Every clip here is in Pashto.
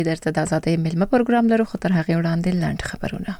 درته د آزادۍ ملمه پروګرام لرو، خو تر هغه وړاندې لاندې خبرونه.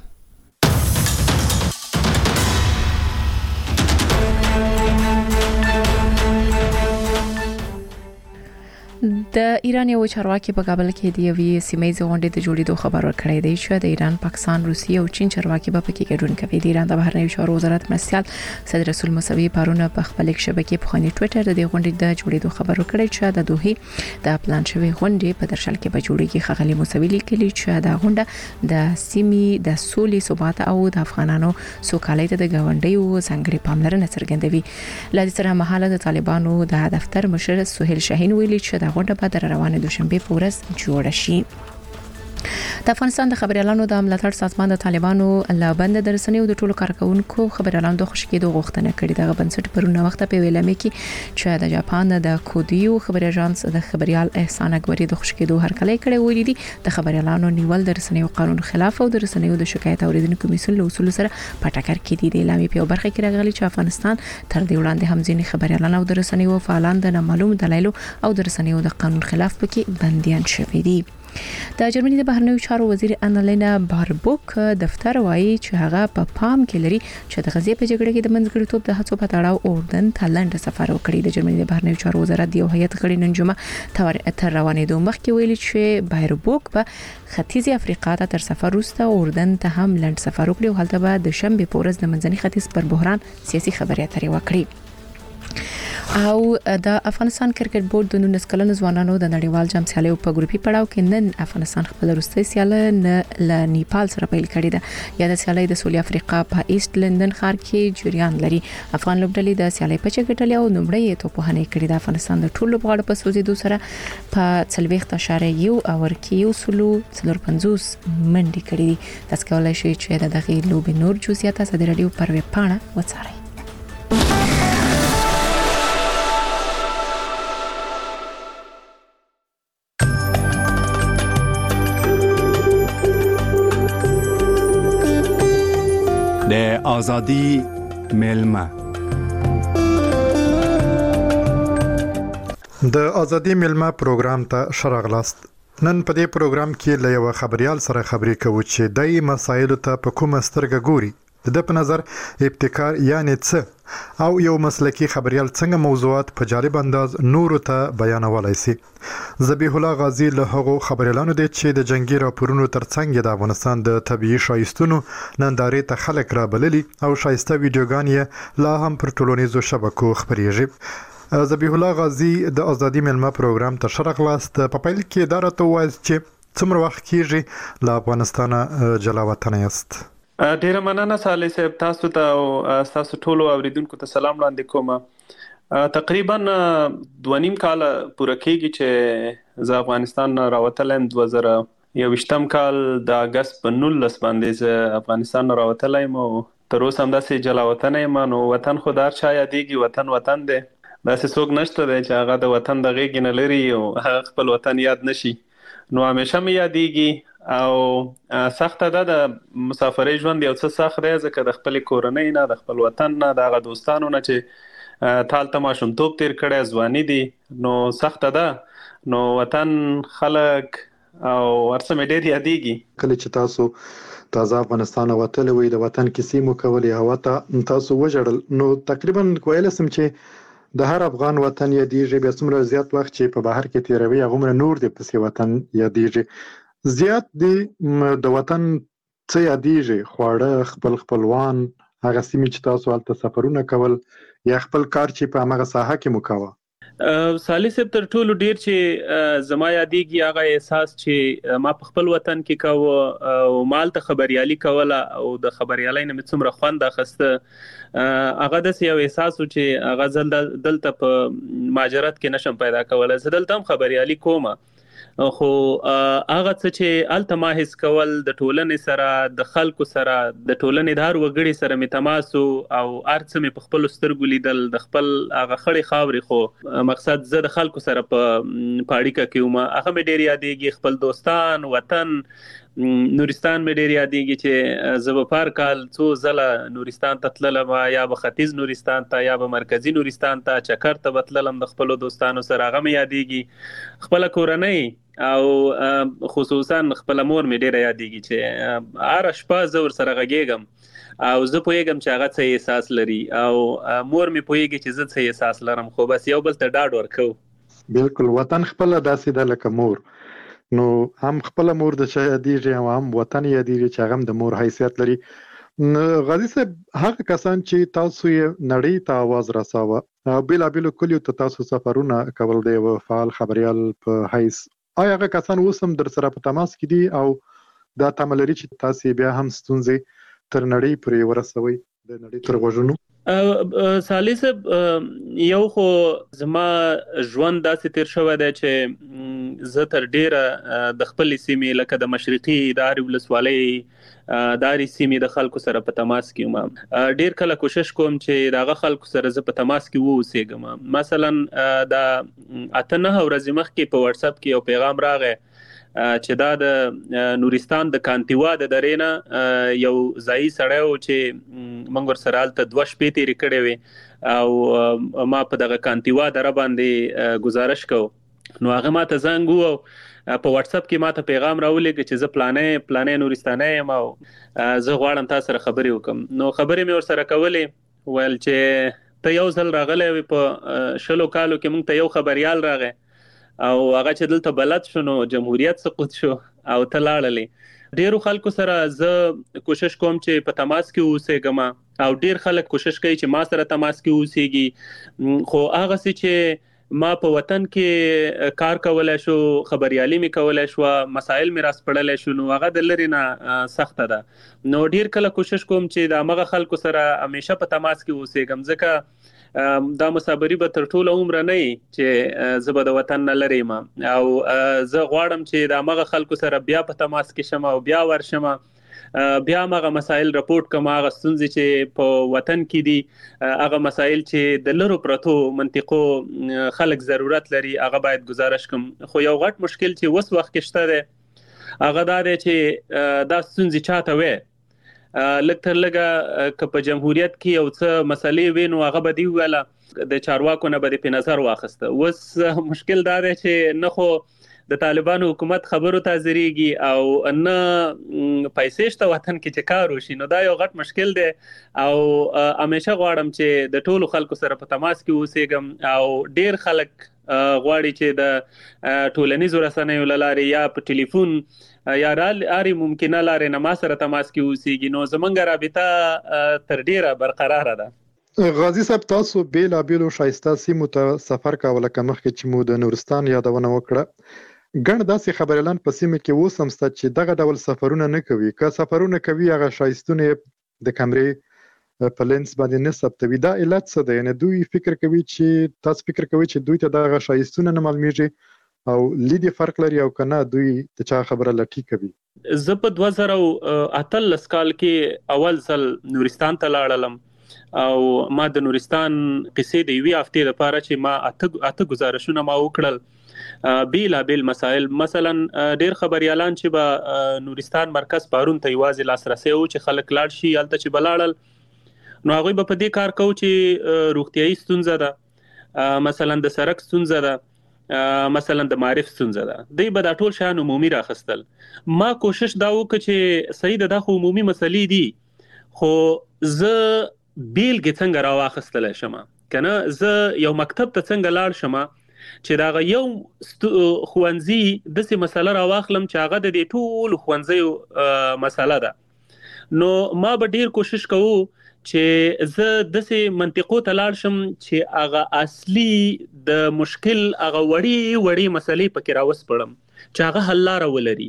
د ایران یو چارواکي په کابل کې د یوې سیمې غونډې د جوړېدو خبر ورکړی دی چې د ایران، پاکستان، روسیې او چین چارواکي به پکې ګډون کوي. د ایران د بهرنیو چارو وزارت مرستیال صدر رسول موسوي پرونه په خپل شبکې په خوني ټوئیټر د غونډې د جوړېدو خبر ورکړی چې د دوه د پلان شوی غونډې په درشل کې به جوړیږي. خغلی موسوي لیکلی چې د غونډه د سیمې د سولې، ثبات او د افغانانو سوکالۍ ته د غونډیو څنګه پاملرنه څرګندوي. لدې سره مهاله د طالبانو د دفتر مشر سهیل شاهین ویلي چې غونډه په روانه دوشنبه په ورځ جوړه شي. د افغانستان د خبريالانو د ملاتړ سازمان د طالبانو له بند د رسنیو د ټولو کارکونکو خبريالانو د خوشی کېدو غوښتنه کړې. دغه بنسټ پرونه وخت په ویلمه کې چې د جاپان د کودیو خبري اژانس د خبريال احسان اکبري د خوشی کېدو هرکلی کړی ویلي دي د خبريالانو نیول د رسنیو قانون خلاف او د رسنیو د شکایت اوریدونکو کمیسیون له اصول سره په ټکر کې دي. د اعلامیې په برخه کې راغلي چې افغانستان تر دې وړاندې هم ځینې خبريالان او د رسنیو فعالان د نامعلوم دلایلو او د رسنیو د قانون خلاف پکې بنديان شوي دي. د جرمني د بهرنیو چارو وزیر انالینا باربوک دفتر وایي چې هغه په پام کې لري چې د غزې په جګړه کې د منځګړیتوب د هڅو په تړاو اردن ته لنډ سفر وکړي. د جرمني د بهرنیو چارو وزارت یو هیئت غړي نن جمعه تر روانېدو مخکې ویلي چې باربوک په ختیځ افریقا ته تر سفر وروسته اردن ته هم لنډ سفر وکړي او هلته به د شنبه په ورځ د منځني ختیځ پر بحران سیاسي خبرې اترې وکړي. او د افغانستان کرکټ بورډ د 19 کلنو ځوانانو د نړیوال جام سیالیو په ګروپي پړاو کې نن افغانستان خپل وروستۍ سیاله له نیپال سره پیل کړې ده. یا د سیالۍ د سولې افریقا په ایست لندن ښار کې جریان لري. افغان لوبډلې د سیالۍ په چګټلې او نمبرې توپخانه کړې ده. افغانستان د ټولو لوبغاړو په سوزیدو سره په 40.1 اور کې یو سلو 450 منډي کړې دي. تاسو کولای شئ چې د دغه لوبې نور جزئیات د رادیو پر ویب پاڼه وڅارئ. د آزادی ملمه د آزادی ملمه پروګرام ته شراغلاست. نن په دې پروګرام کې له یو خبريال سره خبرې کوو چې دای مسایلو ته په کومه سترګه ګوري. د په نظر ابتکار یعنی څه او یو مسلکی خبريال څنګه موضوعات په جالب انداز نورو ته بیانولای شي. ذبیح الله غازی له هغو خبريالانو دی چې د جنگي راپورونو ترڅنګ د افغانستان د طبيعي شایستونو نندارې ته خلک را بللي او شایسته ویډیوګان یې لا هم پر ټولنیزو شبکو خبريږي. ذبیح الله غازی د آزادی ملمه پروګرام ته شراغلاست. په پیل کې دا راته وایي چې څومره وخت کېږي له افغانستانه جلا وطن یاست؟ ډیره مننه صالح صاحب، تاسو ته او تاسو ټولو اوریدونکو ته سلام وړاندې کوم. تقریبا 2.5 کال پوره کېږي چې زه افغانستان راوتلم. 2021 کال د اگست په 19 باندې زه افغانستان راوتلم او تر اوسه هم داسې جلا وطن یم. نو وطن خو دار چا یادېږي، وطن دی، داسې څوک نشته دی چې هغه د وطن د غېږې نه لري او هغه خپل وطن یاد نشي. نو همیشه مې یادېږي او سخته ده د مسافرۍ ژوند. یو څه سخت دی ځکه د خپل کورنۍ نه، د خپل وطن نه، د هغه دوستانو نه چې تالته ماشومتوب تیر کړی، ځواني دي، نو سخته ده. نو وطن، خلک او ورڅ مې ډېر یادېږي. کله چې تاسو تازه افغانستان وتلی وئ، د وطن کیسې مو کولې، هوا ته تاسو وژړل، نو تقریبا ویلی سم چې د هر افغان وطن یادېږي. بیا څومره زیات وخت چې په بهر کې تیروي هغومره نور د پسې وطن یادېږي. زیات دی د وطن څه یادېږي؟ خواړه، خپل خپلوان، هغه سیمې چې تاسو هلته سفرونه کول، یا خپل کار چې په همغه ساحه کې مو کاوه؟ صالح صاحب، تر ټولو ډیر چې زما یادېږي هغه احساس چې ما په خپل وطن کې کاوه او مال ته خبريالي کوله او د خبريالۍ نه مې څومره خوند اخیسته. هغه داسې یو احساس و چې هغه دلته په مهاجرت کې نشم پیدا کولی. زه دلته هم خبريالي کوم، خو هغه څه چې الته ما حس کول د ټولنې سره، د خلکو سره، د ټولنې د هر وګړي سره می تماس او ارڅ می په خپل سترګو لیدل، د خپل هغه خړې خاورې. خو مقصد زه د خلکو سره په اړیکه کې وم، هغه مې ډېر یادېږي. خپل دوستان، وطن نورستان مې ډېر یادېږي چې زه به پر کال څو ځله نورستان ته تللم، یا به ختیځ نورستان ته یا به مرکزی نورستان ته چکر ته به تللم د خپلو دوستانو سره. هغه مې یادېږي. خپله کورنۍ او خصوصا خپله مور مې ډېره یادېږي چې هره شپه زه ورسره غږېږم او زه پوهېږم چې هغه څه احساس لري او مور مې پوهېږي چې زه څه احساس لرم، خو بس یو بل ته ډاډ ورکوو. بالکل وطن خپله داسې ده لکه مور، نو هم خپله مور د چا یادېږي او هم وطن یادېږي چې هغه هم د مور حیثیت لري. غازي صاحب، هغه کسان چې تاسو یې نړۍ ته आवाज رساوه او بیلابیلو کلیو ته تاسو سفرونه کول د یو فعال خبريال په حیث، آیا هغه کسان اوس هم در سره په تماس کې دي او دا تمه لري چې تاسو بیا هم ستونزې تر نړۍ پورې ورسوي، د نړۍ تر غوږونو؟ سالي صاحب، یو خو زما ژوند داسې تیر شوی دی چې زه تر ډیره د خپل سیمې لکه د مشرقي داري ولسوالۍ داري سیمې د خلکو سره په تماس کې یم. ډیر کله کوشش کوم چې دغه خلکو سره زه په تماس کې واوسېږم. مثلا د 8-9 ورځې مخکې په واتس اپ کې یو پیغام راغی چې دا د نورستان د کانتیوا د درې نه یو ځایي سړی و چې موږ ورسره هلته 2 شپې تېرې کړې وې او ما په دغه کانتیوا دره باندې گزارش کو. نو هغه ما ته زنګ وو په واتس اپ کې ما ته پیغام راولېږه چې زه پلانې نورستانۍ یم او زه غواړم تاسو سره خبرې وکړم. نو خبرې مې ورسره کولې، ویل چې ته یو ځل راغلی وې په 20 کالو کې موږ ته یو خبریال راغی او هغه چې دلته بلد شو نو جمهوریت سقوط شو او ته لاړلې. ډیرو خلکو سره زه کوشش کوم چې په تماس کې اوسېږم او ډیر خلک کوشش کوي چې ما سره تماس کې اوسېږي، خو هغه څه چې ما په وطن کې کار کولای شو، خبريالي مې کولای شو، مسائل مې راسپړلای شو، نو هغه د لري نه سخته ده. نو ډیر کله کوشش کوم چې د هغه خلکو سره همیشه په تماس کې اوسېږم، ځکه دا مسابري به تر ټوله عمر نه چې زه به د وطن نه لرې یم او زه غواړم چې د هغه خلکو سره بیا په تماس کې شم او بیا ورشم، بیا هغه مسائل رپورټ کوم، هغه ستونزې چې په وطن کې دي، هغه مسائل چې د لرو پرتو منطقو خلک ضرورت لري، هغه باید گزارش کوم. خو یو غټ مشکل چې اوس وخت کې شته دی هغه دا دی چې دا ستونزې چاته وي لږ تر لږه که په جمهوریت کې یو څه مسلې وي نو هغه به دی ویله د چارواکو نه به په نظر واخسته. اوس مشکل دا دی چې نه خو د طالبانو حکومت خبرو ته حاضرېږي او نه پیسې شته وطن کې چې کار وشي، نو دا یو غټ مشکل دی او همیشه غواړم چې د ټولو خلکو سره په تماس کې اوسېږم او ډیر خلک غواړي چې د ټولنیزو رسنیو له لارې یا په ټلیفون یا لارې ممکنه لارې نه ما سره تماس کې اوسېږي، نو زمونږ رابطه تر ډیره برقراره ده. غازي صاحب، تاسو بیلابیلو ښایسته سیمو ته سفر کاوه، لکه مخکې چې مو د نورستان یادونه وکړه. ګڼ داسې خبریالان په سیمه کې اوس هم شته چې دغه ډول سفرونه نه کوي، که سفرونه کوي هغه ښایستونه د کمرې په لینس باندې نه ثبتوي. دا علت څه دی؟ یعنې دوی فکر کوي چې تاسو فکر کوي چې دوی ته دغه ښایستونه نه معلومیږي او لیدي فرق لري او کنه دوی د چا خبره لټي کوي؟ زه په 2018 کال کې اول ځل نورستان ته لاړم او ما د نورستان قصې د یوې هفتې لپاره چې ما اته گزارشونه ما وکړل، بیلابیل مسائل. مثلا ډیر خبريالان چې به نورستان مرکز پارون ته یوازې لاسرسي و چې خلک لاړ شي هلته چې بلاړل، نو هغوی به په دې کار کوو چې روغتیایي ستونزه ده، مثلا د سړک ستونزه ده، مثلا د معرف ستونزه ده، دوی به دا ټول شیان عمومي راخستل. ما کوشش دا وکړ چې صحیح ده، دا خو عمومي مسلې دي، خو زه بیلګې څنګه راواخستلی شم، کنه زه یو مکتب ته څنګه لاړ شم چې دا یو ښوونځي داسې مسله راواخلم چې هغه د دې ټول ښوونځیو مسله ده. نو ما به ډیر کوشش کوو چې زه داسې منطقو ته لاړ شم چې هغه اصلي د مشکل هغه وړې مسلې پکې راوسپړم چې هغه حل لاره ولري.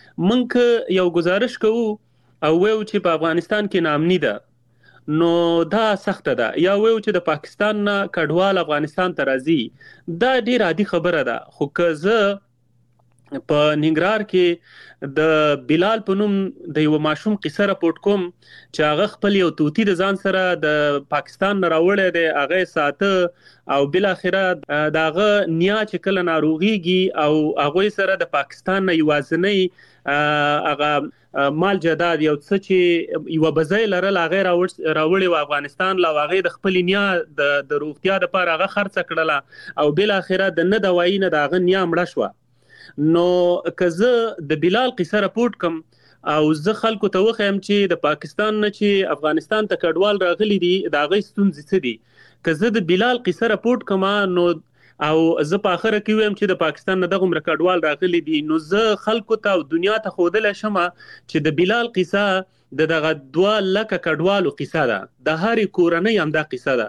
موږ یو گزارش کوو او وایو چې په افغانستان کې ناامني ده، نو دا سخته ده، یا وایو چې د پاکستان نه کډوال افغانستان ته راځي، دا ډیر عادي خبره ده. خو که زه په ننګرهار کې د بلال په نوم د یو ماشوم قصه راپورټ کوم چې هغه خپل یو توتی د ځان سره د پاکستان نه راوړی دی، هغه ساته او بل اخره داغه نیا چې کله ناروغيږي او هغه سره د پاکستان نه یوازنۍ هغه مال جداد یو څه چې یو بځای لرل هغه راوړی و افغانستان لا هغه د خپل نیا د روغتیا لپاره هغه خرڅ کړله او بل اخره د نه دوايي نه داغه نیا مړه شو. نو که زه د بلال قصه راپورټ کوم او زه خلکو ته وخیم چې د پاکستان نه چې افغانستان ته کډوال راغلي دي دا غي ستونزې څه دي، که زه د بلال قصه راپورټ کوم نو او زه په اخره کې ویم چې د پاکستان نه دغه کډوال راغلي دي، نو زه خلکو ته او دنیا ته خودل شم چې د بلال قصه دغه 2 لکه کډوالو قصه ده، د هرې کورنۍ هم دا قصه ده.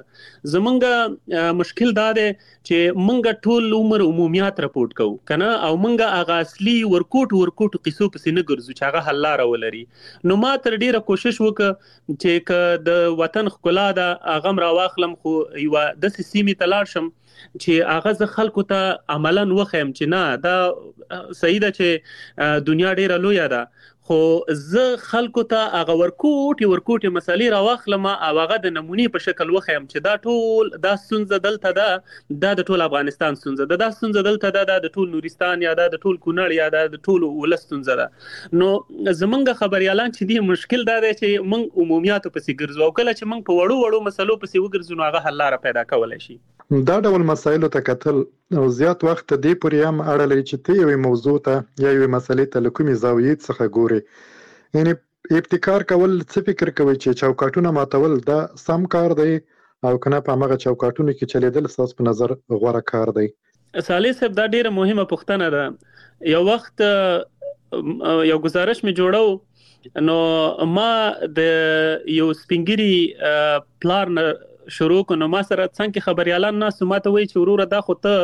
زمونږ مشکل دا دی چې مونږ ټول عمر عمومیات راپورټ کوو کنه او مونږ هغه اصلي ورکوټ قصو پسې نه ګرځو چې هغه حل لاره ولري. نو ما تر ډیره کوشش وکړ چې ک د وطن ښکلا ده هغه را واخلم، خو یو د سیمې تلار شم چې هغه ز خلکو ته عملاً وخیم چې نه دا صحیح ده چې دنیا ډیره لوی ده، خو زه خلکو ته هغه ورکوټي مسالې راواخلم او هغه د نمونې په شکل وخیم چې دا ټول دا ستونزه دلته ده، دا د ټول افغانستان ستونزه ده، دا ستونزه دلته ده، دا د ټول نورستان یا دا د ټول کونړ یا دا د ټول ولس ستونزه ده. نو زمونږ خبريالان چې دی مشکل دا دی چې مونږ عمومیاتو پسې ګرځو او کله چې مونږ په وړو مسلو پسې وګرځو نو هغه حل لاره پیدا کولای شي. دا ډول مسایلو ته کتل او زیات وخت دې پورې هم اړه لري چې ته یوې موضوع ته یا یوې مسلې ته له کومې زاویې څخه ګورې. یعنی ابتکار کول څه فکر کوي چې چوکاټونه ماتول دا سم کار دی او کنه په هغه چوکاټونو کې چلیدل ستاسو په نظر غوره کار دی؟ صالح صاحب دا ډیره مهمه پوښتنه ده. یو وخت یو گزارش می جوړو نو ما د یو سپینګری پلان شروع کنو، ما سره څنګه خبريالان ناس ماته وای چې وروره دا خو ته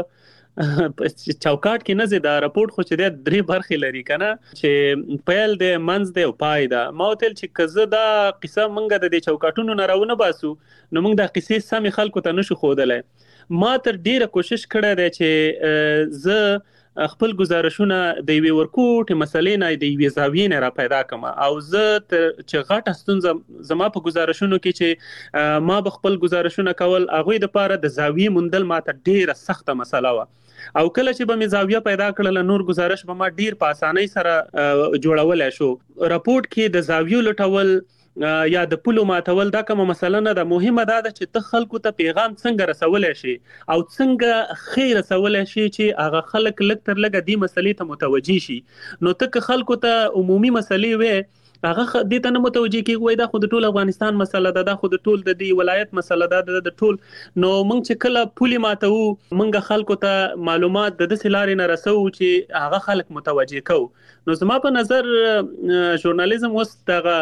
چوکاټ کې نه زی دا راپورټ خو چې د 3 برخې لري کنه چې پیل د منځ د او پای دا ما وتل چې کزه دا قصه منګه د چوکاټونو نه راونه باسو نو موږ د قصې سمې خلکو ته نشو خودلای. ما تر ډیره کوشش کړی دی چې زه خپل گزارشونه د یوې ورکوټ مسلې نه د یوې زاویې نه را پیدا کړم او زه چې غټه ستونزه زما په گزارشونو کې چې ما به خپل گزارشونه کول هغه د پاره د زاویې موندل ماته ډیره سخته مسله و او کله چې به می زاویه پیدا کړل نور گزارش به ما ډیر په اسانۍ سره جوړولای شو. راپورټ کې د زاویو لټول یا د پلو ماتول دا کومه مسله نه ده، مهمه ده چې ته خلکو ته پیغام څنګه رسولای شي او څنګه خیر رسولای شي چې هغه خلک لږ تر لږه دې مسلې ته متوجي شي. نو ته خلکو ته عمومي مسلې وې هغه دې ته نه متوجي کیږي وای دا خو د ټول افغانستان مسله ده، دا خو د ټول د دې ولایت مسله ده د ټول. نو موږ چې کله پولي ماتو موږ خلکو ته معلومات د سلارې نه رسو چې هغه خلک متوجي کو. نو زما په نظر ژورنالیزم اوس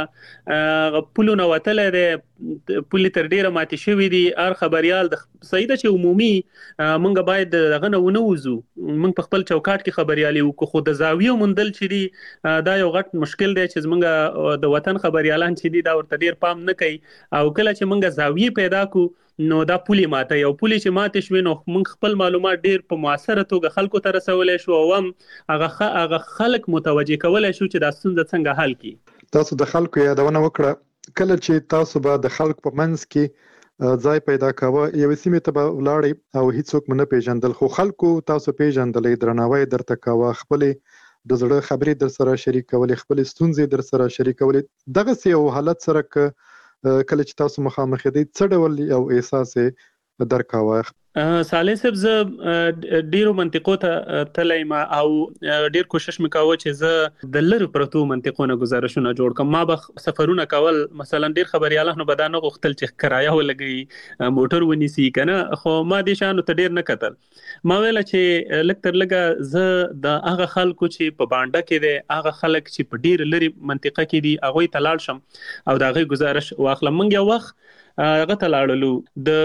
دغه پولو نه وتلې ده، پولي تر ډیره ماتي شوی دي. هر خبريال د صحیح ده چې عمومي موږ باید دغه نه ونوزو، موږ په خپل چوکاټ کې خبريالي وکړو، خو د زاویو مندل چې دي دا یو غټ مشکل دی چې موږ د وطن خبريالان چې دي دا ورته ډیر پام نه کوي او کله چې موږ زاویې پیدا کو نو دا پولي ماته یو پولي چې ماته شوي نو موږ خپل معلومات ډیر په موثره توګه خلکو ته رسولای شو او هغه خلک متوجي کولای شو چې دا ستونزه څنګه حل کړي. تاسو د خلکو یادونه وکړه کله چې تاسو به د خلکو په منځ کې ځای پیدا کاوه یو سیمه ته به ولاړی او هیڅوک نه پیژندل خو خلکو تاسو پیژندلې درناوی درته کاوه، خپل د زړه خبرې در سره شریکولې، خپل ستونزې در سره شریکولې. دغه یو حالت سره کله چې تاسو مخامخ دي څه ډول یو احساس درکاوه؟ صالح صاحب زه ډیرو منطقو ته تلم او ډیر کوشش وکاوه چې زه د لری پرتو منطقونو گزارشونه جوړ کړم. ما به سفرونه کول مثلا ډیر خبريالانو بدانه غوښتل چې کرایه ولګي موټر ونیسي کنه، خو ما دې شانو ته ډیر نه کتل. ما ویل چې لکه تر لګه زه د هغه خلکو چې په باندې کې دي هغه خلک چې په ډیر لری منطقه کې دي هغه ته لاړ شم او دا غي گزارش واخلم. منګ یو وخت هغه ته لاړلو د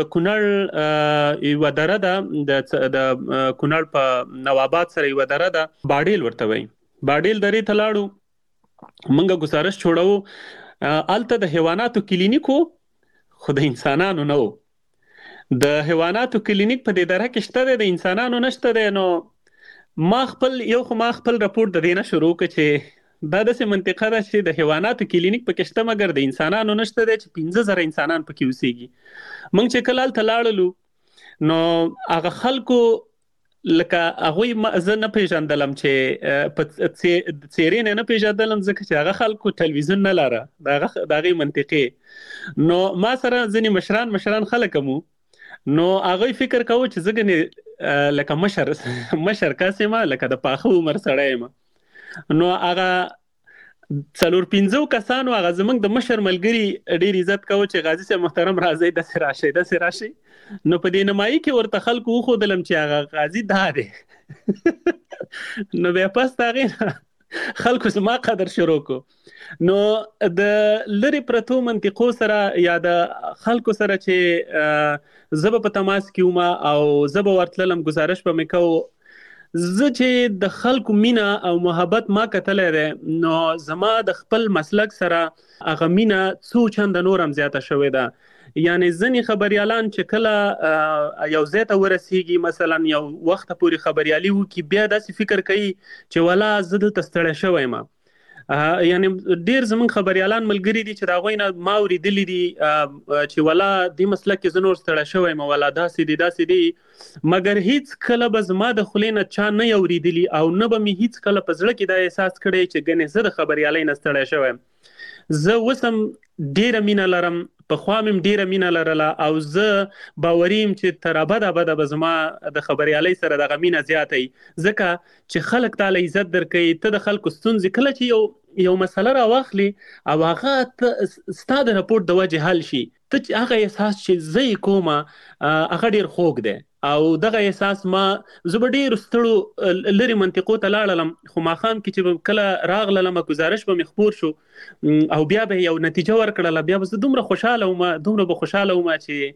کونړ یو دره ده د کونړ په نواباد سره یو دره ده باډیل ورته وای، باډیل درې ته لاړو منګه گزارش جوړو الته د حیواناتو کلینیکو خو د انسانانو نه و. د حیواناتو کلینیک په دې دره کې شته د انسانانو نشته دی. نو ما خپل راپورټ د دې نه شروع کړ چې دا داسې منطقه ده چې د حیواناتو کلینیک پکې شته مګر د انسانانو نشته دی چې 15,000 انسانان پکې اوسېږي. موږ چې کله هلته لاړلو نو هغه خلکو لکه هغوی زه نه پیژندلم چې په څېرې نه پیژندلم ځکه چې هغه خلکو ټلویزیون نه لره د هغې منطقې. نو ما سره ځینې مشران خلک مو نو هغوی فکر کوو چې زه ګنې لکه مشر کس یم لکه د پاخه عمر سړی یم. نو هغه 4-5 کسانو هغه زموږ د مشر ملګري ډېر عزت کوو چې غازي صاحب محترم راځئ داسې راشئ. نو په دې نمایي کې ورته خلکو وښودلم چې هغه غازي دا دی. نو بیا پس د هغې خلکو زما قدر شروع کو. نو د لرې پرتو منطقو سره یا د خلکو سره چې زه به په تماس کې وم او زه به ورتللم ګزارش به مې کوو، زه چې د خلکو مینه او محبت ما کتلی دی نو زما د خپل مسلک سره هغه مینه څو چنده نور هم زیاته شوې ده. یعنی ځینې خبریالان چې کله یو ځای ته ورسیږي مثلا یو وخت پورې خبریالي وکړي بیا داسې فکر کوي چې ولا زه دلته ستړی شوی یم. یعنی ډېر زموږ خبریالان ملګري دي چې د هغوی نه ما اورېدلي دي چې ولا دې مسلک کې زه نور ستړی شوی یم ولا داسې دي مګر هیڅ کله به زما د خولې نه چا نه اورېدلي او نه به مې هیڅ کله په زړه کې دا احساس کړی چې ګنې زه د خبریالۍ نه ستړی شوی یم. زه اوس هم ډېره مینه لرم، پخوا مې ډېره مینه لرله او زه باوري یم چې تر ابده به زما د خبریالۍ سره دغه مینه زیاته وي ځکه چې خلک تاله عزت درکوي. ته د خلکو ستونزې کله چې یو مسله راواخلي او هغه ستا د راپورټ د وجې حل شي ته هغه احساس چې زه یې کومه هغه ډېر خوږ دی او دغه احساس ما زه به ډېرو ستړو لرې منطقو ته لاړلم خو ماښام کې چې کله راغللم ګزارش به مې خپور شو او بیا به یو نتیجه ورکړله بیا به زه دومره به خوشحاله وم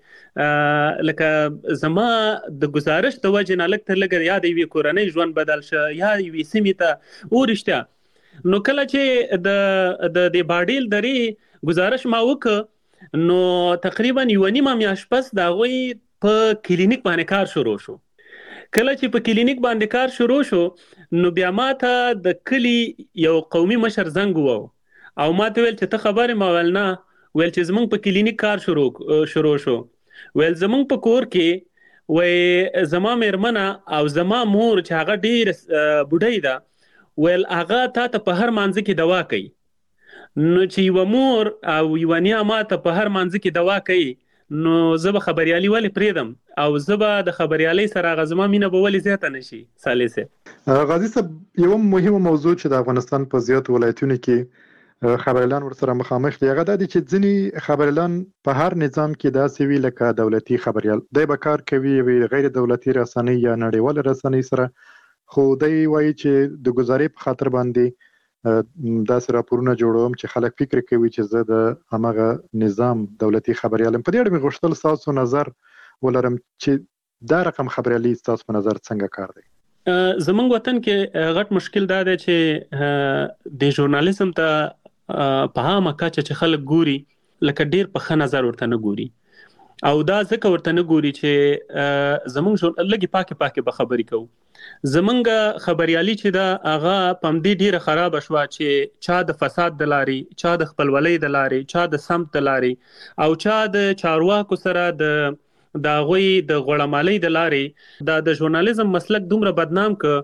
چې لکه زما د ګزارش د وجې نه لږ تر لږه یا د یوې کورنۍ ژوند بدل شه یا یوې سیمې ته ورشته. نو کله چې د باډیل درې گزارش ما وکړ نو تقریبا 1.5 میاشت پس د هغوی په کلینیک باندې کار شروع شو. کله چې په کلینیک باندې کار شروع شو نو بیا ما ته د کلی یو قومي مشر زنګ وواهه او ما ته ویل چې ته خبر یې؟ ما ویل نه. ویل چې زموږ په کلینیک کار شروع شو. ویل زموږ په کور کې وی زما میرمنه او زما مور چې هغه ډېره بوډۍ ده ویل هغه تا ته په هر مانځه کې دوا کوي. نو چې یوه مور او یوه نیا ما ته په هر مانځه کې دوا کوي نو زه به خبریالي ولې پرېږدم او زه به د خبریالۍ سره هغه زما مینه به ولې زیاته نه شي. صالح صاحب غازي صاحب یوه مهمه موضوع چې د افغانستان په زیاتو ولایتونو کې خبریالان ورسره مخامخ دي هغه دا دي چې ځینې خبریالان په هر نظام کې داسې وي لکه دولتي خبریال دی به کار کوي غیر دولتي رسنۍ یا نړیوال رسنۍ سره خو دی وایي چې د ګزارې په خاطر باندې داسې راپورونه جوړوم چې خلک فکر کوي چې زه د همغه نظام دولتي خبریال یم. په دې اړه مې غوښتل ستاسو نظر ولرم چې دا رقم خبریالي ستاسو په نظر څنګه کار دی؟ زموږ وطن کې غټ مشکل دا دی چې د ژورنالیزم ته په عامه کچه چې خلک ګوري لکه ډېر په ښه نظر ورته نه ګوري او دا ځکه ورته نه ګوري چې زموږ لږې پاکې به خبرې کوو. زمونږ خبریالي چې دا هغه په همدې ډیره خرابه شوه چې چا د فساد د لارې چا د خپلولۍ د لارې چا د سمت د لارې او چا د چارواکو سره د هغوی د غوړمالۍ د لارې د ژورنالیزم مسلک دومره بدنام که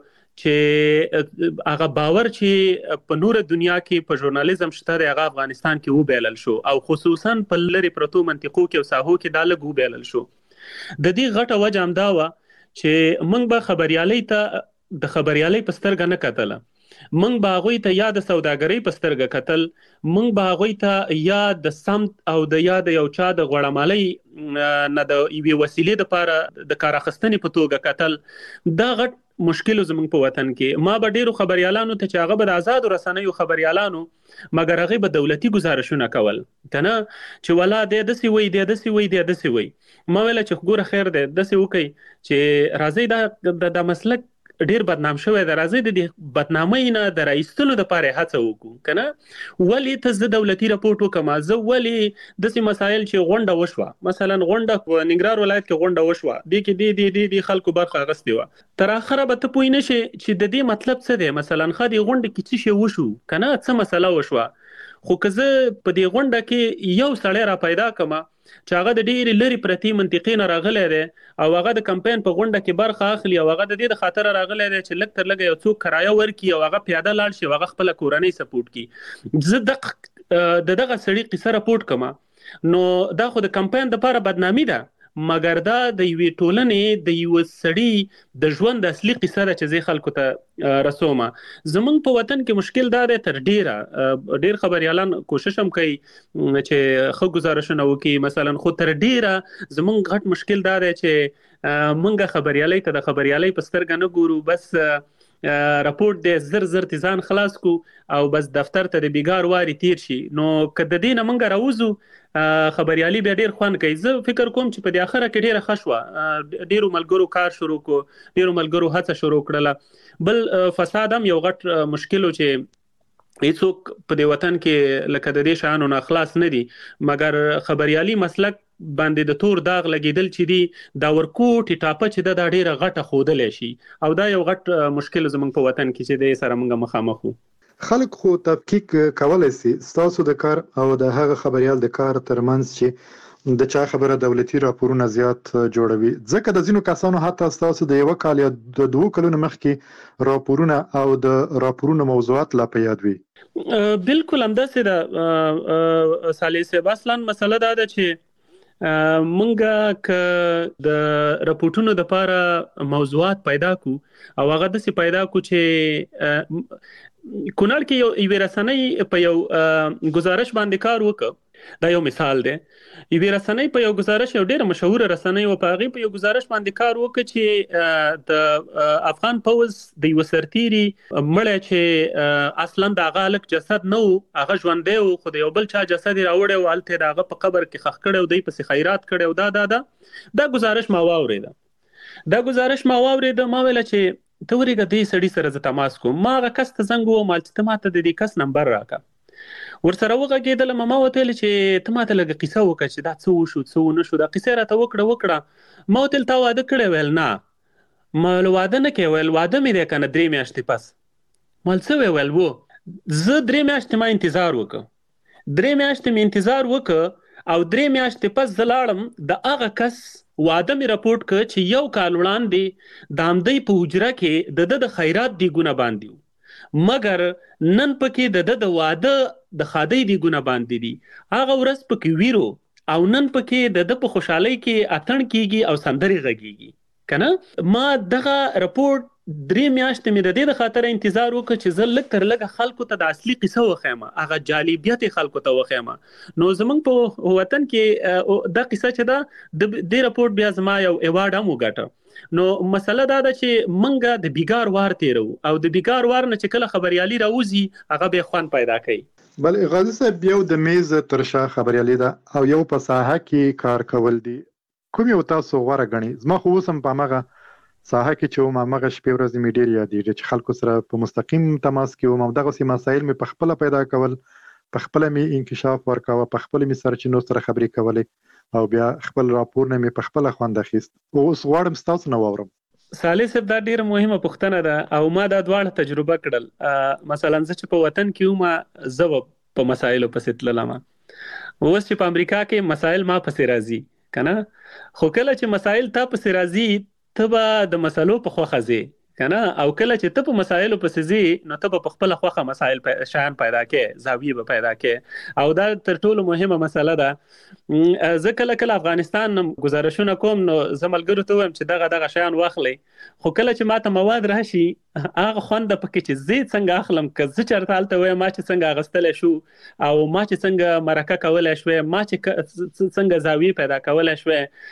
چې هغه باور چې په نوره دنیا کې په ژورنالیزم شته دی هغه افغانستان کې وبیلل شو او خصوصا په لرې پرتو منطقو کې او ساحو کې دا لږ وبیلل شو. د دې غټه وجه همدا وه چې موږ به خبریالۍ ته د خبریالۍ په سترګه نه کتله، موږ به هغوی ته یا د سوداګرۍ په سترګه کتل، موږ به هغوی ته یا د سمت او د یا د یو چا د غوړمالۍ نه د یوې وسیلې دپاره د کار اخیستنې په توګه کتل. دا غټ مشکل زموږ په وطن کې. ما به ډیرو خبریالانو ته چې هغه به د آزادو رسنیو خبریالانو مګر هغوی به دولتي ګزارشونه کول کنه چې ولا دی داسې وی ما ویله چې ګوره خیر دی داسې وکئ چې راځئ دا مسلک ډیر بدنام شوی د راځي د بدنامۍ نه د راایستلو لپاره هڅه وکړو کنه ولی ته زه دولتي راپورټ وکم زه ولی د سي مسایل چې غونډه وشوه مثلا غونډه په ننګرهار ولایت کې غونډه وشوه د کې د خلکو برخه غستې و تر اخره به ته پوه نه شي چې د دې مطلب څه دی مثلا خدي غونډه کې څه شی وشو کنه څه مسله وشوه خو که زه په دې غونډه کې یو سړی را پیدا کما چې هغه د ډېری لري پرتی منطقې نه راغلی دی او هغه د کمپاین په غونډه کې برخه اخلي او هغه د دې د خاطر راغلی دی چې لږ تر لږه یو څوک کرایه ورکړي او هغه پیاده لاړ شي او هغه خپله کورنۍ سپورټ کړي زه دغه سړي قصه راپورټ کما نو دا خو د کمپاین دپاره بدنامي ده مګر دا د یوې ټولنې د یو سړي د ژوند اصلي قصه ده چې زه خلکو ته رسومه زمونږ په وطن کې مشکل دا دی تر ډیر خبريالان کوشش هم کوي چې ښه گزارشونه وکړي مثلا خو تر ډیره زمونږ غټ مشکل دا دی چې مونږ خبريالۍ ته د خبريالۍ په سترګه نه ګورو بس راپورټ د زر تیزان خلاص کو او بس دفتر ته د بیګار واري تیر شي نو که د دې نه مونږ راوځو خبريالي به ډیر خوند کوي زه فکر کوم چې په دې اخره کې ډیره خشوه ډیرو ملګرو کار شروع کو ډیرو ملګرو هڅه شروع کړله بل فساد هم یو غټ مشکل چې هیڅوک په دې وطن کې لکه د دې شانو نه خلاص نه دي مګر خبريالي مسلک باندې د تور داغ لګیدل چې دی دا ورکوټ ټاپه چې دا ډیره غټه خودلې شي او دا یو غټ مشکل زموږ په وطن کې چې د سره موږ مخامخ وو خلک خو تفکیک کولای شي ستاسو د کار او د هغه خبريال د کار ترمنځ چې د چا خبره دولتي راپورونه زیات جوړوي ځکه د ځینو کسانو حتی ستاسو د یو کال یا د 2 کلونو مخکې راپورونه او د راپورونو موضوعات لا په یاد وي بالکل همداسې ده صالح صاحب اصلا مسله دا ده چې منګه ک د راپورټونو د لپاره موضوعات پیدا کو او هغه د سي پیدا کو چې کونړ کې یو رسنۍ په یو گزارش باندې کار وکړ دا یو مثال دی یو رسنۍ په یو گزارش یو ډېر مشهور رسنۍ او په هغه په یو گزارش باندې کار وکړ چې د افغان پوز د یو سرتيري مړ چې اصلا د هغه الک جسد نو هغه ژوندې او خو د یو بل چا جسد راوړی او الته دغه په قبر کې خخ کړي او دی په خیرات کړي او دا گزارش ما واورید ما ویل چې ته ورګه دې سړی سره ز تماس کوم ما هغه کس ته زنګ و مال چې ته ماته د دې کس نمبر راکا ورسره وغږېدل ما وتل چې ته ماته لږه قصه وکړه چې دا څه وشو څه نه شو دا قصه راته وکړه ما وتل تا واده کړی ویل نه ما واده نه کوي ویل واده مې دی کنه 3 میاشتې پس مال څه ویل وو زه 3 میاشتې ما انتظار وکړ 3 میاشتې مې انتظار وکړ او 3 میاشتې پس زلاړم د هغه کس واده می راپورټ ک چې یو کال وړاندې د همدې په حجره کې د خیرات دی ګونه باندې مګر نن پکې د واده د خادي دی ګونه باندې دي هغه ورځ پکې ویرو او نن پکې د په خوشحالي کې اتن کیږي او سندري غږیږي کنه ما دغه راپورټ 3 میاشتې مې د دې د خاطر انتظار وکړ چې زه لږ تر لږه خلکو ته د اصلي قصه وخیمه هغه جالبیت خلکو ته وخیمه نو زمونږ په وطن کې دا قصه چې دا د دې راپورټ بیا زما یو ایوارډ هم وګټه نو مسله دا ده چې منګه د بیګار وار تیرو او د بیګار وار نه چې کله خبريالي راوځي هغه به خوان پیدا کوي بل غازی صاحب یو د میز ترشا خبريالي ده او یو په ساحه کې کار کول دي کوم یو تاسو غوړه غني زما خو وسم په مغه ساحه کې چې ماغه شپې ورځې مې ډېر یادېږي چې خلکو سره په مستقیم تماس کې وم دغه سي مسایل مې په خپل پیدا کول په خپل مې انکشاف ورکاوه په خپل مې سرچینو سره خبرې کولې او بیا خپل راپور نه مې په خپل خوند اخیست اوس غواړم تاسو نه واورم صالح صاحب دا ډیره مهمه پوښتنه ده او ما دا دواړه تجربه کړل مثلا زه چې په وطن کې وم زه په مسایلو پسې تللم اوس چې په امریکا کې مسایل ما پسې راځي کنه خو کله چې مسایل تا پسې راځي ته به د مسلو په خوخه ځي کنه او کله چې ته په مسایلو پسې ځي نو ته په خپل خوخه مسایل شان پیدا کې زاویه به پیدا کې او دا تر ټولو مهمه مسله ده زه کله افغانستان گزارشونه کوم نو زملګرو ته وایم چې دغه شان واخلي خو کله چې ماته مواد راشي هغه خوند پکې چې زه څنګه اخلم که زه چرته الته وایم ما چې څنګه غستل شو او ما چې څنګه مرکه کولای شو ما چې څنګه زاویه پیدا کولای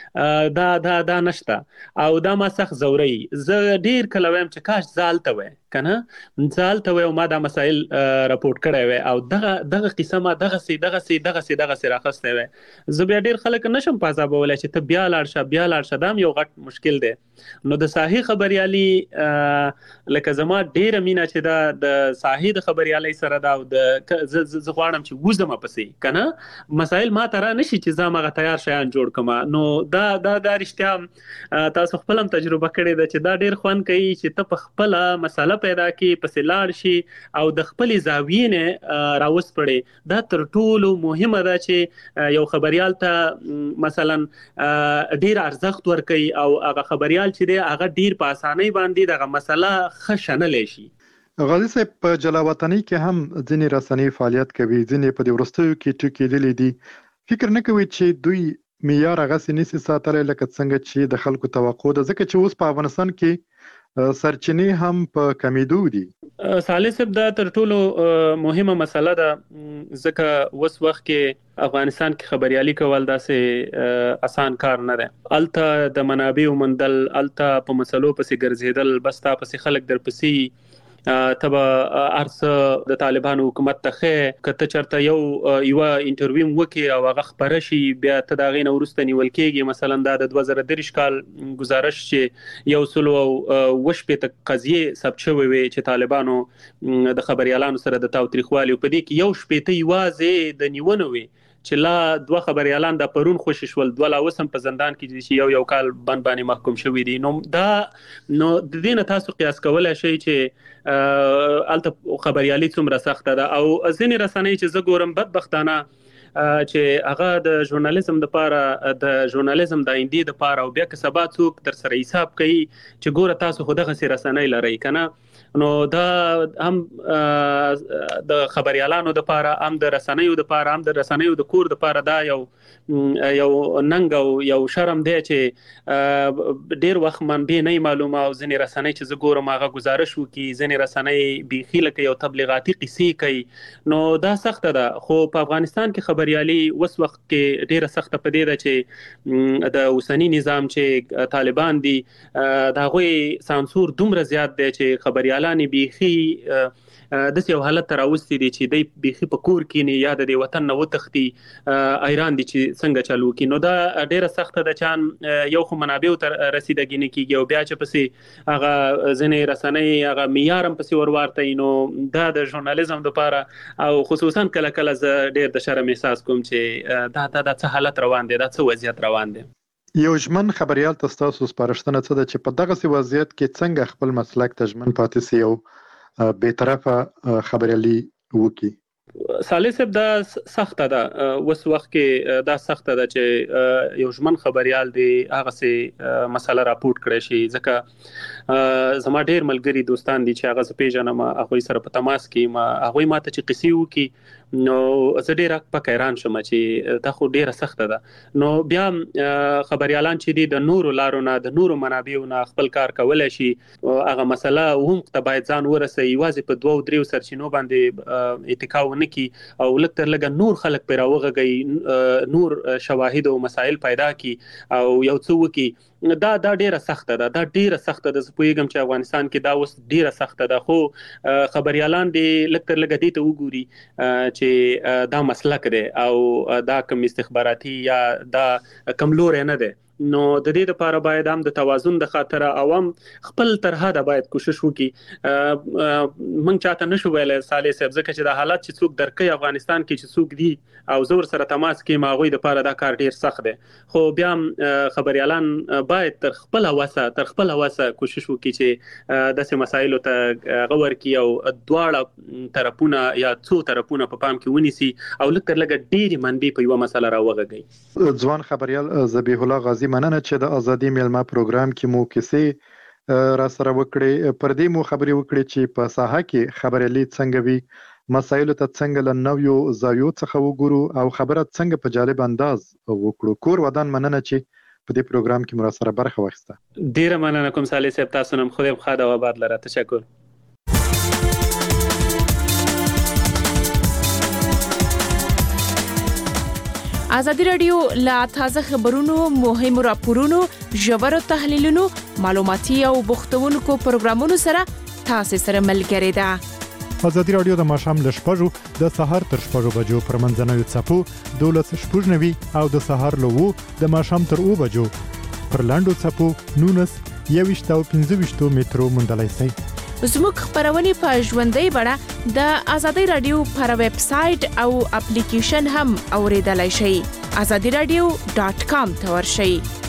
شو دا نشته او دا ما سخت زوري زه ډیر کله وایم چې کاش زالته وای کنه ځال ته و ما دا مسائل راپورټ کړی و او دغه قسمه دغه سي راخسته و زه بیا ډیر خلک نشم پازابولای چې ته بیا لاړ شه دا یو غټ مشکل دی نو د ساحي خبريالي لکه زما ډیر مینا چې دا د ساحي د خبريالي سره دا د غواړم چې وزم پسې کنه مسائل ما ترا نشي چې زما تیار شیان جوړ کما نو دا رښتیا تاسو خپل هم تجربه کړې ده چې دا ډیر خوان کوي چې ته په خپل مسله پیدا کې پسې لاړ شي او د خپل زاویې نه راوس پړې دا تر ټولو مهمه ده چې یو خبريال ته مثلا ډیر ارزښت ورکړي او هغه خبريال چې دی هغه ډیر په اسانۍ باندې دغه مسله خښنلې شي غازی صاحب په جلاوطنۍ کې هم ځینې رسنۍ فعالیت کوي ځینې په دې ورستیو کې ټکېدلې دي فکر نه کوي چې دوی معیار هغه نسی ساتلی لکه څنګه چې د خلکو توقع ده ځکه چې اوس په افغانستان کې سرچینې هم په کمیدو دي صالح صاحب دا تر ټولو مهمه مسله ده ځکه اوس وخت کې افغانستان کې خبريالي کول داسې آسان کار نه ده الته د منابع ومندل الته په مسلو پسې ګرځیدل بس تا پسې خلک در پسې تبا ارسه د طالبانو حکومت ته کته چرته یو انټرویو وکي او هغه خبره شي بیا ته دا غین ورسته نیول کېږي مثلا د 2023 کال گزارش چې یو سلو وشپې ته قضیه ثبت شوی وي چې طالبانو د خبريالانو سره د تاوتریخوالي په دې کې یو شپې ته یوازې د نیونه وي چې لا دوه خبريالان د پرون خوشی شول دوه لا وسم په زندان کې چې یو کال باندې محکوم شوی دي نو د دې نه تاسو قیاس کولای شئ چې الته خبريالي څومره سخت ده او ځینې رسنۍ چې زه ګورم بدبختانه چې هغه د ژورنالیزم د آینده د پاره او بیا که سبا څوک در سره حساب کوي چې ګوره تاسو خو دغه رسنۍ لرئ کنه نو دا هم د خبريالانو د پاره هم د رسنیو د پاره هم د رسنیو د کور د پاره دا یو ننګ او یو شرم دی چې ډیر وخت منبع نه معلومه او ځینې رسنۍ چې زګورم هغه گزارش وکي ځینې رسنۍ بيخي لکه یو تبلیغاتي قصې کوي نو دا سخت ده خو په افغانستان کې خبريالي وس وخت کې ډیره سخت پدې ده چې د اوسنی نظام چې طالبان دي دا غوي سانسور دومره زیات دی چې خبريالان بيخي د یو حالت راوستي دي چې د بيخي په کور کې نه یاد دی وطن نو تختی ایران دي چې څنګه چالو کی نو دا ډیره سخت ده چې یو خو منابع تر رسیدګی نه کیږي او بیا چې پسې هغه ځنې رسنۍ هغه معیارم پسې ورورته نو دا د ژورنالیزم لپاره او خصوصا کله ډیر د شرم احساس کوم چې دا څه حالت روان دي دا څه وضعیت روان دي یو ژمن خبريال تاسو سپارښتنه څه ده چې په دغه وضعیت کې څنګه خپل مسلک ته ژمن پاتې سي او به طرفه خبريالي وکي صالح صاحب دا سخت ده وس وخت کې دا سخت ده چې یو ژمن خبريال دی هغه سي مسله راپورټ کړی شي ځکه زما ډیر ملګری دوستان دي چې هغه ز پیژنم هغه سره په تماس کې ما هغه ماته چې قصې وکي نو زه ډیر په حیران شوم چې دا خو ډیره سخت ده نو بیا خبريالان چې دي د نورو لارو نه د نورو منابعو نه خپل کار کولای شي هغه مسله هم ته باید ځان ورسي یوازې په 2-3 سرچینو باندې اتکا ونه کی او لکه لګ نور خلک پر راوغږي نور شواهد او مسائل پیدا کی او یو څه وکي دا ډیره سخت ده دا ډیره سخت ده زه پوهیږم چې افغانستان کې دا اوس ډیره سخت ده خو خبريالان دي لکه دې ته وګوري چې دا مسلک دی او دا کوم استخباراتي یا دا کملور نه دی نو د دې لپاره باید هم د توازن د خاطر عوام خپل طرحه د باید کوشش وکړي مونږ چاته نشو ویل صالح صاحب ځکه چې د حالات چې څوک درکې افغانستان کې چې څوک دي او زور سره تماس کې ماغوي د لپاره دا کار ډیر سخت دی خو بیا خبريالان باید تر خپل واسه کوشش وکړي چې داسې مسایلو ته غور کی او دواړه طرفونه یا څو طرفونه په پام کې ونیسي او لکه ډیر منبع په یو مسله راوغږي ځوان خبريال ذبیح الله غازی مننه چې د ازادي میلمه پروګرام کې مو کیسې را سره وکړې پر دې مو خبرې وکړې چې په ساحه کې خبريالي څنګه وي مسایلو ته څنګه له نویو زاویو څخه وګورو او خبره څنګه په جالب انداز وکړو کور ودان مننه چې په دې پروګرام کې مو سره برخه واخیسته ډیره مننه کوم صالح صاحب تاسو نن خو دې خاله آباد لره تشکر ازادي رادیو لا تازه خبرونو مهم راپورونو ژور تحلیلونو معلوماتي او بوختونکو پروګرامونو سره تاسو سره ملګری ده. ازادي رادیو د ماښام له 6 د سهار تر 6 بجو پر منځنوي څپو 12:09 او د سهار له 2 د ماښام تر 2 بجو پر لاندو څپو 19 او 25 مترو مندلای شي. زموږ خبرونه په ژوندۍ بڼه د ازادي رادیو پر ویب سټ او اپلیکیشن هم اوریدلای شئ. azadiradio.com ته ورشئ.